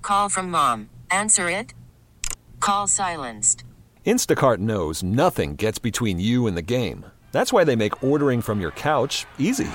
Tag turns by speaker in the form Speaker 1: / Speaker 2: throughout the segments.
Speaker 1: Call from mom. Answer it. Call silenced.
Speaker 2: Instacart knows nothing gets between you and the game. That's why they make ordering from your couch easy.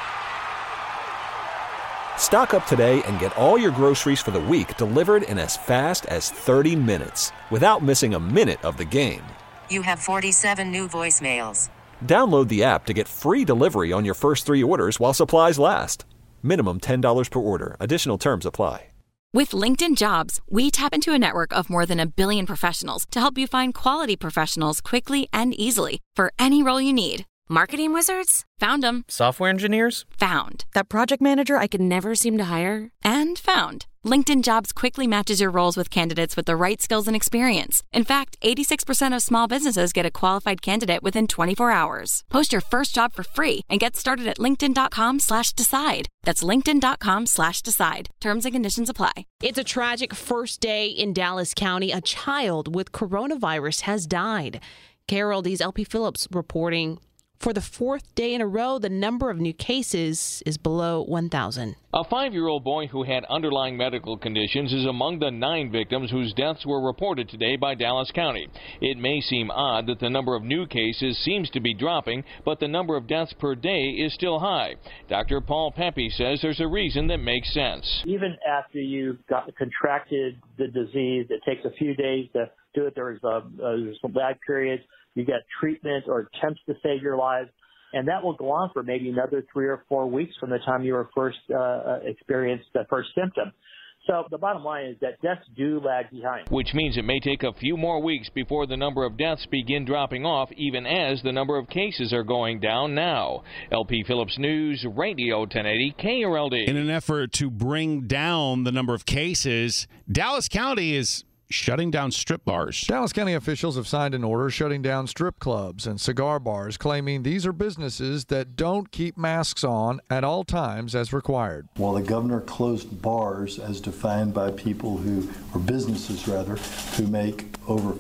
Speaker 2: Stock up today and get all your groceries for the week delivered in as fast as 30 minutes without missing a minute of the game.
Speaker 1: You have 47 new voicemails.
Speaker 2: Download the app to get free delivery on your first 3 orders while supplies last. Minimum $10 per order. Additional terms apply.
Speaker 3: With LinkedIn Jobs, we tap into a network of more than 1 billion professionals to help you find quality professionals quickly and easily for any role you need. Marketing wizards? Found them.
Speaker 4: Software engineers?
Speaker 3: Found. That project manager I could never seem to hire? And found. LinkedIn Jobs quickly matches your roles with candidates with the right skills and experience. In fact, 86% of small businesses get a qualified candidate within 24 hours. Post your first job for free and get started at linkedin.com/decide. That's linkedin.com/decide. Terms and conditions apply.
Speaker 5: It's a tragic first day in Dallas County. A child with coronavirus has died. KRLD's LP Phillips reporting. For the 4th day in a row, the number of new cases is below 1,000.
Speaker 6: A 5-year-old boy who had underlying medical conditions is among the 9 victims whose deaths were reported today by Dallas County. It may seem odd that the number of new cases seems to be dropping, but the number of deaths per day is still high. Dr. Paul Pepe says there's a reason that makes sense.
Speaker 7: Even after you've contracted the disease, it takes a few days to do it. There's some lag periods. You get treatment or attempts to save your lives, and that will go on for maybe another 3 or 4 weeks from the time you were first experienced the first symptom. So the bottom line is that deaths do lag behind.
Speaker 6: Which means it may take a few more weeks before the number of deaths begin dropping off, even as the number of cases are going down now. LP Phillips News, Radio 1080, KRLD.
Speaker 8: In an effort to bring down the number of cases, Dallas County is shutting down strip bars.
Speaker 9: Dallas County officials have signed an order shutting down strip clubs and cigar bars, claiming these are businesses that don't keep masks on at all times as required.
Speaker 10: While the governor closed bars as defined by people or businesses who make over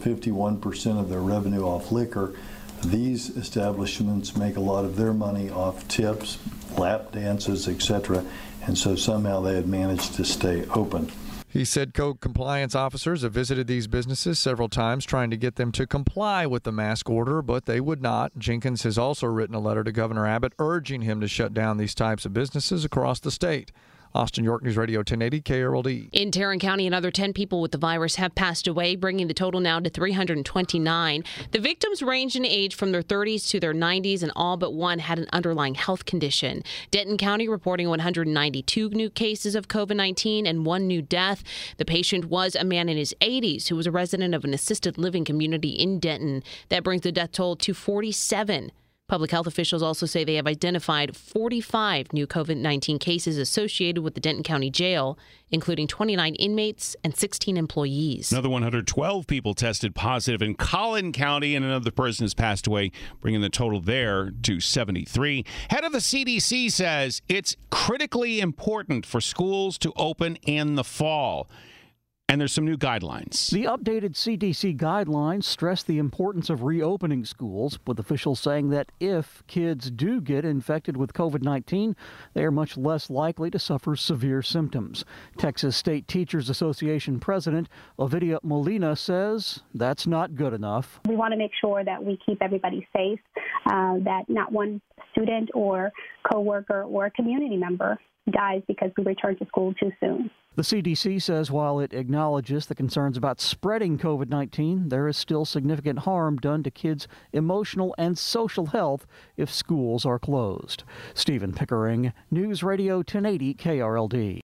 Speaker 10: 51% of their revenue off liquor, these establishments make a lot of their money off tips, lap dances, etc., and so somehow they had managed to stay open.
Speaker 9: He said code compliance officers have visited these businesses several times trying to get them to comply with the mask order, but they would not. Jenkins has also written a letter to Governor Abbott urging him to shut down these types of businesses across the state. Austin York News Radio 1080 KRLD.
Speaker 5: In Tarrant County, another 10 people with the virus have passed away, bringing the total now to 329. The victims range in age from their 30s to their 90s, and all but one had an underlying health condition. Denton County reporting 192 new cases of COVID-19 and 1 new death. The patient was a man in his 80s who was a resident of an assisted living community in Denton. That brings the death toll to 47. Public health officials also say they have identified 45 new COVID-19 cases associated with the Denton County Jail, including 29 inmates and 16 employees.
Speaker 8: Another 112 people tested positive in Collin County, and another person has passed away, bringing the total there to 73. Head of the CDC says it's critically important for schools to open in the fall. And there's some new guidelines.
Speaker 11: The updated CDC guidelines stress the importance of reopening schools, with officials saying that if kids do get infected with COVID-19, they are much less likely to suffer severe symptoms. Texas State Teachers Association President Ovidia Molina says that's not good enough.
Speaker 12: We want to make sure that we keep everybody safe, that not one student or coworker or community member dies because we return to school too soon.
Speaker 11: The CDC says while it acknowledges the concerns about spreading COVID-19, there is still significant harm done to kids' emotional and social health if schools are closed. Stephen Pickering, News Radio 1080 KRLD.